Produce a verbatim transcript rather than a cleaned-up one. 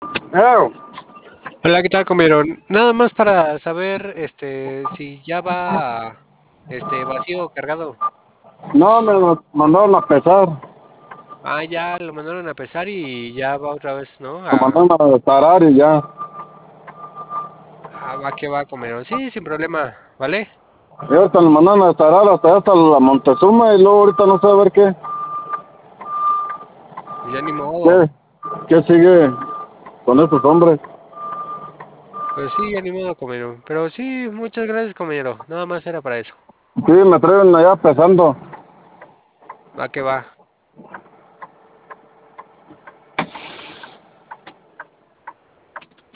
Eh, Hola, ¿qué tal, comieron? Nada más para saber, este, si ya va, este, vacío o cargado. no, me lo mandaron a pesar. Ah, ya lo mandaron a pesar y ya va otra vez, ¿no? Lo A, mandaron a parar y ya. a va que va, comieron. Sí, sin problema, ¿vale? Y ahorita lo mandaron a parar hasta allá, hasta la Montezuma y luego ahorita no sé a ver qué. Pues ya ni modo. ¿Qué, qué sigue con estos hombres? Pues sí, ya ni modo, comieron. Pero sí, muchas gracias, comieron. Nada más era para eso. Sí, me traen allá pesando. Va que va.